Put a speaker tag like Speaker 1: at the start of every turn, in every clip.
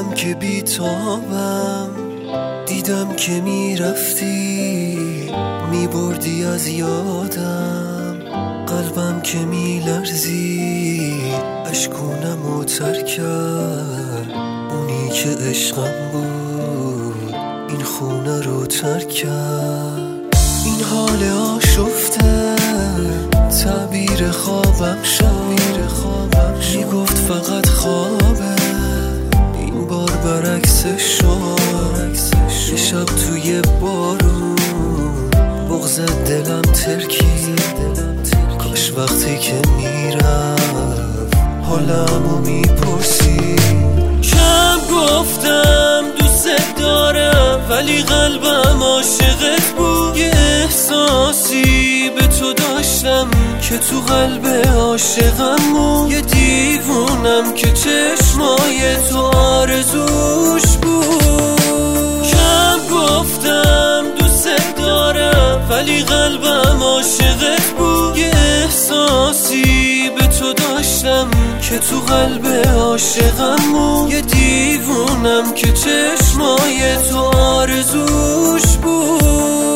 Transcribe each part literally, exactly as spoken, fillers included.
Speaker 1: دیدم که بیتابم، دیدم که میرفتی میبردی از یادم، قلبم که میلرزی اشکونمو تر کرد، اونی که عشقم بود این خونه رو ترک کرد. این حال آشفته تعبیر خوابم شد، میگفت فقط خوابه، این بار برعکسش شد. یه شب توی بارون بغضت دلم ترکید، کاش وقتی که میرفت حالمو میپرسی. کم گفتم دوست دارم ولی قلبم عاشقت بود، یه احساسی به تو داشتم که تو قلب عاشقم بود، یه دیوونم که چشمای تو آرزوش بود. کم گفتم دوست دارم ولی قلبم عاشقت بود، یه احساسی به تو داشتم که تو قلب عاشقم بود، یه دیوونم که چشمای تو آرزوش بود.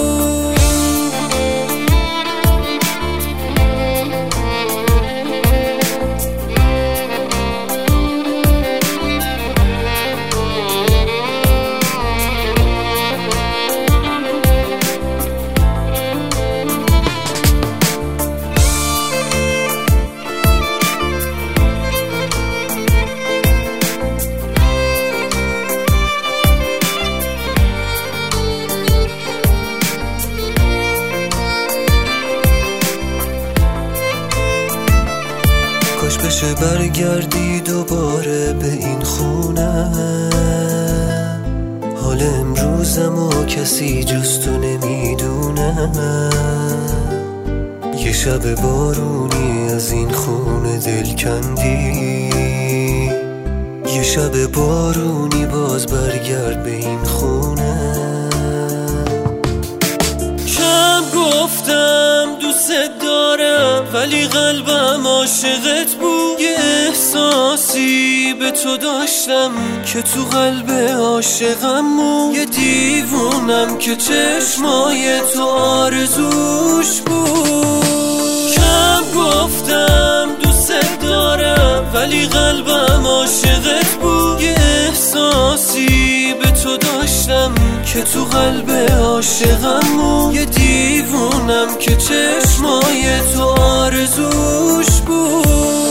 Speaker 1: کاش بشه برگردی دوباره به این خونه، حال امروزمو کسی جز تو نمیدونه. یه شب بارونی از این خونه دل کندی، یه شب بارونی باز برگرد به این خونه. کم گفتم دوست دارم ولی قلبم عاشقت بود، یه احساسی به تو داشتم که تو قلب عاشقم بود، یه دیوونم که چشمای تو آرزوش بود. کم گفتم دوست دارم ولی قلبم عاشقت بود، یه احساسی به تو داشتم که تو قلب عاشقم بود، یه دیوونم که چشمای تو آرزوش بود.